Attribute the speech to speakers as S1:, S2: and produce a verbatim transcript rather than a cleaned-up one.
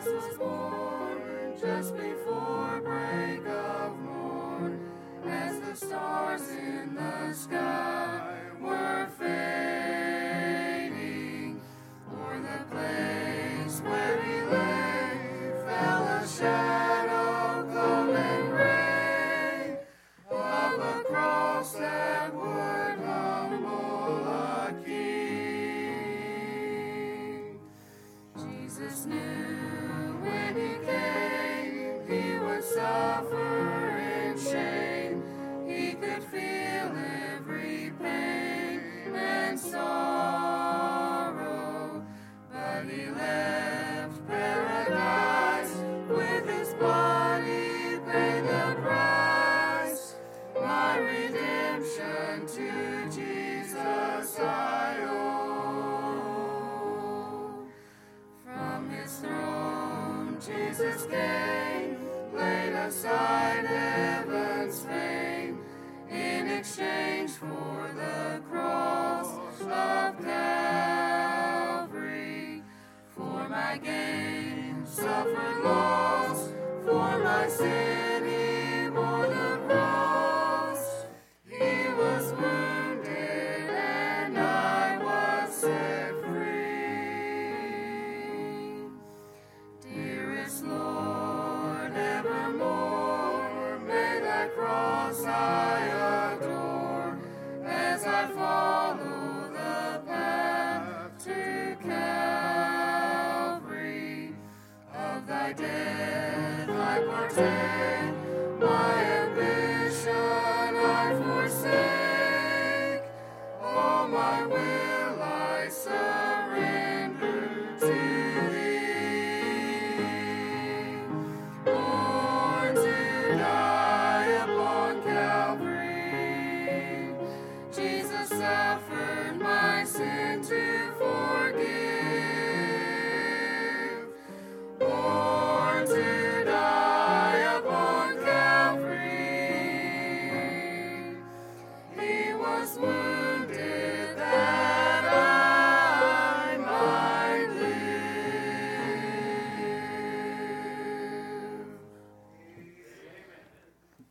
S1: was born just before break of morn, as the stars in the sky were fading. O'er the place where he lay fell a shadow, gloom and gray, of a cross that would humble a king. Jesus knew when he came he would suffer in shame. He could feel every pain and sorrow, but he left paradise with his blood. He paid the price. My redemption to Jesus I owe. From his throne Jesus came, laid aside heaven's fame, in exchange for the cross of Calvary. For my gain suffered loss, for my sin he bore the cross. He was wounded and I was set free. Dearest Lord, evermore may that cross I adore, as I follow the path to Calvary. Of thy death I partake, my